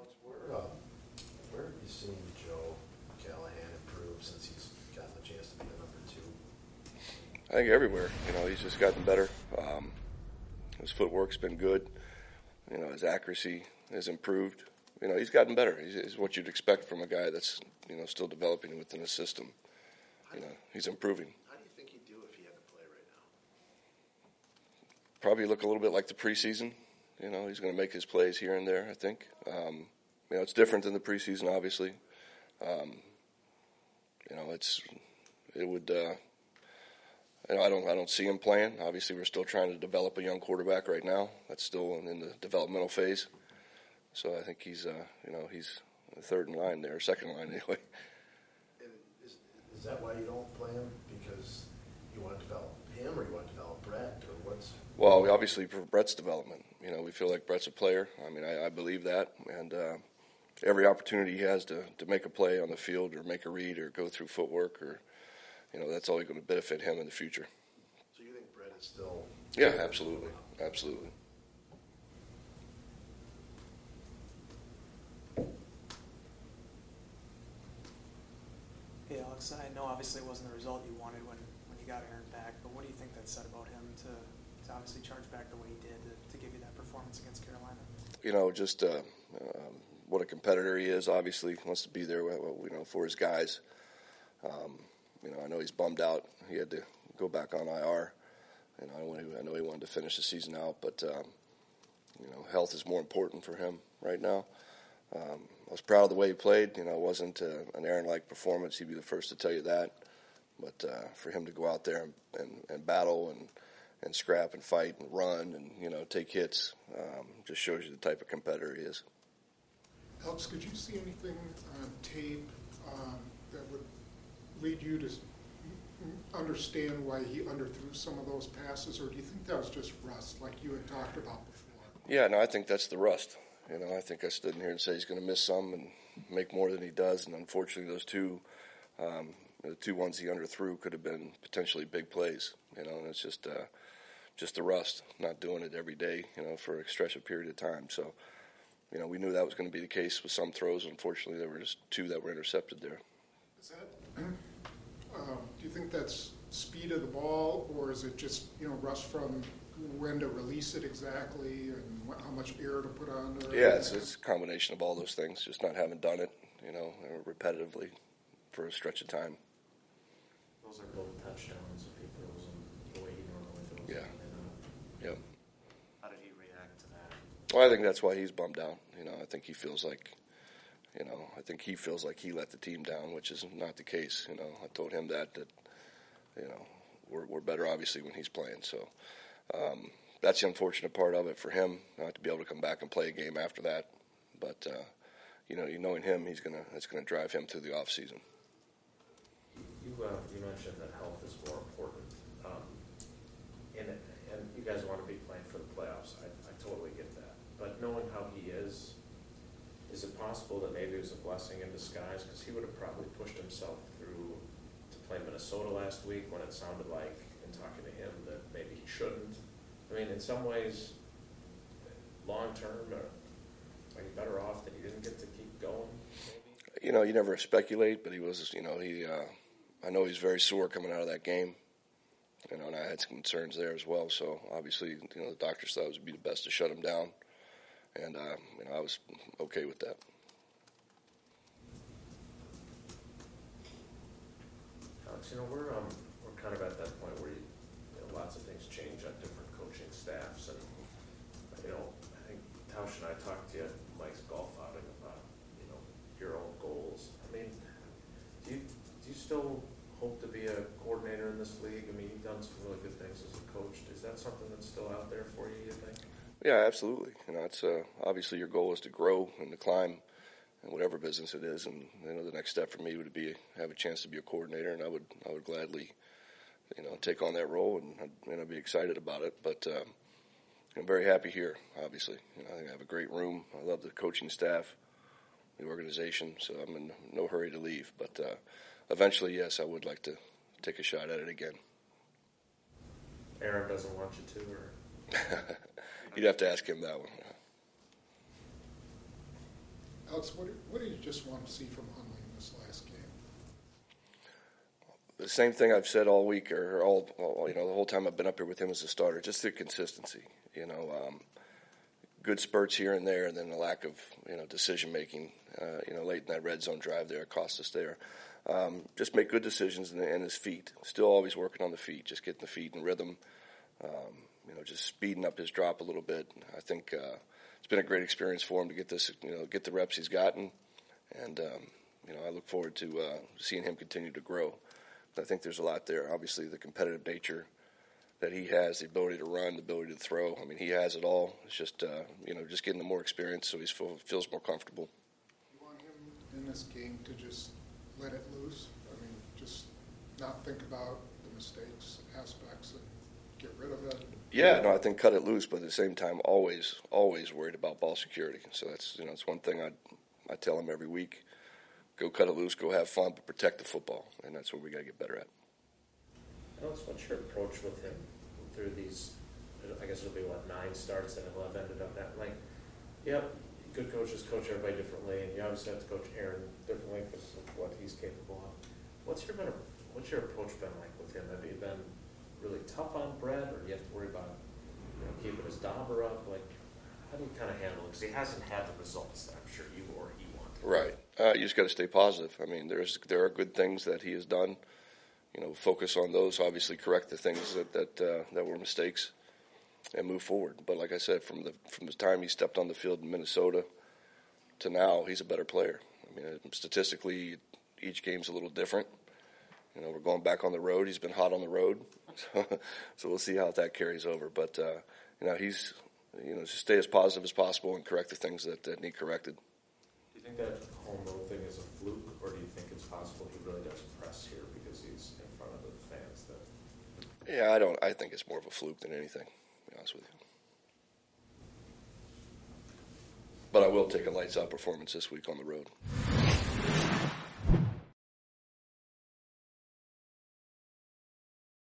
Alex, where have you seen Joe Callahan improve since he's gotten the chance to be the number two? I think everywhere. He's just gotten better. His footwork's been good. His accuracy has improved. He's gotten better. He's what you'd expect from a guy that's, still developing within the system. He's improving. How do you think he'd do if he had to play right now? Probably look a little bit like the preseason. He's going to make his plays here and there, I think. It's different than the preseason, obviously. I don't see him playing. Obviously, we're still trying to develop a young quarterback right now. That's still in the developmental phase. So I think he's the third in line there, second in line anyway. And is that why you don't play him? Because you want to develop him, or you want to develop Brett, or what's? Well, obviously for Brett's development. We feel like Brett's a player. I believe that, and every opportunity he has to make a play on the field or make a read or go through footwork or. That's only going to benefit him in the future. So you think Brett is still? Yeah, absolutely. Absolutely. Hey, Alex, I know obviously it wasn't the result you wanted when you got Aaron back, but what do you think that said about him to obviously charge back the way he did to give you that performance against Carolina? Just what a competitor he is. Obviously, he wants to be there for his guys. I know he's bummed out. He had to go back on IR. I know he wanted to finish the season out, but health is more important for him right now. I was proud of the way he played. It wasn't an Aaron-like performance. He'd be the first to tell you that. But for him to go out there and battle and scrap and fight and run and take hits just shows you the type of competitor he is. Alex, could you see anything on tape that would lead you to understand why he underthrew some of those passes, or do you think that was just rust, like you had talked about before? Yeah, no, I think that's the rust. I think I stood in here and said he's going to miss some and make more than he does, and unfortunately those the two ones he underthrew could have been potentially big plays, and it's just the rust, not doing it every day, for a stretch period of time. So, we knew that was going to be the case with some throws. Unfortunately, there were just two that were intercepted there. Is that, do you think that's speed of the ball, or is it just, rust from when to release it exactly and how much air to put on there? Yeah, it's a combination of all those things, just not having done it, repetitively for a stretch of time. Those are both touchdowns if he throws them the way he normally throws them. Yeah. Yep. How did he react to that? Well, I think that's why he's bummed out. I think he feels like, he let the team down, which is not the case. I told him that we're better obviously when he's playing. So that's the unfortunate part of it for him, not to be able to come back and play a game after that. But knowing him, it's gonna drive him through the off season. You mentioned that health is more important, and you guys want to be playing for the playoffs. I totally get that. But knowing how he is it possible that maybe it was a blessing in disguise? Because he would have probably pushed himself through to play Minnesota last week when it sounded like, in talking to him, that maybe he shouldn't. I mean, in some ways, long term, are you better off that he didn't get to keep going? Maybe? You never speculate, but he was, I know he's very sore coming out of that game. And I had some concerns there as well. So obviously, the doctors thought it would be the best to shut him down. And, I was okay with that. Alex, we're kind of at that point where lots of things change on different coaching staffs. And, I think Tausch and I talked to you at Mike's golf outing about, your own goals. I mean, do you still hope to be a coordinator in this league? I mean, you've done some really good things as a coach. Is that something that's still out there for you think? Yeah, absolutely. It's obviously your goal is to grow and to climb in whatever business it is, and the next step for me would be have a chance to be a coordinator, and I would gladly, take on that role, and I'd be excited about it. But I'm very happy here. Obviously, I think I have a great room. I love the coaching staff, the organization, so I'm in no hurry to leave. But eventually, yes, I would like to take a shot at it again. Aaron doesn't want you to, or? You'd have to ask him that one. Alex, what do you just want to see from Hundley in this last game? The same thing I've said all week, or all the whole time I've been up here with him as a starter. Just the consistency, good spurts here and there, and then the lack of decision making. Late in that red zone drive there, it cost us there. Just make good decisions and his feet. Still always working on the feet, just getting the feet in rhythm. Just speeding up his drop a little bit. I think it's been a great experience for him to get get the reps he's gotten, and I look forward to seeing him continue to grow. I think there's a lot there. Obviously, the competitive nature that he has, the ability to run, the ability to throw. I mean, he has it all. It's just just getting the more experience, so he feels more comfortable. You want him in this game to just let it loose? I mean, just not think about the mistakes, aspects, and get rid of it? Yeah, no, I think cut it loose, but at the same time, always worried about ball security. So that's it's one thing I tell him every week: go cut it loose, go have fun, but protect the football, and that's what we got to get better at. Alex, what's your approach with him through these? I guess it'll be 9 starts that he'll have ended up at. Good coaches coach everybody differently, and you obviously have to coach Aaron differently because of what he's capable of. What's your approach been like with him? Have you been really tough on Brett, or do you have to worry about keeping his dauber up? How do you kind of handle it? Because he hasn't had the results that I'm sure you or he want. Right. You just got to stay positive. I mean, there are good things that he has done. Focus on those. Obviously, correct the things that were mistakes, and move forward. But like I said, from the time he stepped on the field in Minnesota to now, he's a better player. I mean, statistically, each game's a little different. We're going back on the road. He's been hot on the road, so we'll see how that carries over. But he's just stay as positive as possible and correct the things that need corrected. Do you think that home road thing is a fluke, or do you think it's possible he really does press here because he's in front of the fans? Yeah, I think it's more of a fluke than anything, to be honest with you. But I will take a lights out performance this week on the road.